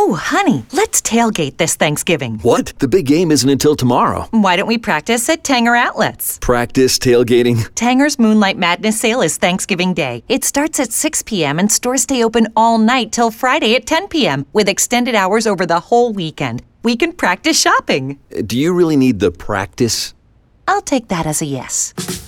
Ooh, honey, let's tailgate this Thanksgiving. What? The big game isn't until tomorrow. Why don't we practice at Tanger Outlets? Practice tailgating? Tanger's Moonlight Madness sale is Thanksgiving Day. It starts at 6 p.m. and stores stay open all night till Friday at 10 p.m. with extended hours over the whole weekend. We can practice shopping. Do you really need the practice? I'll take that as a yes.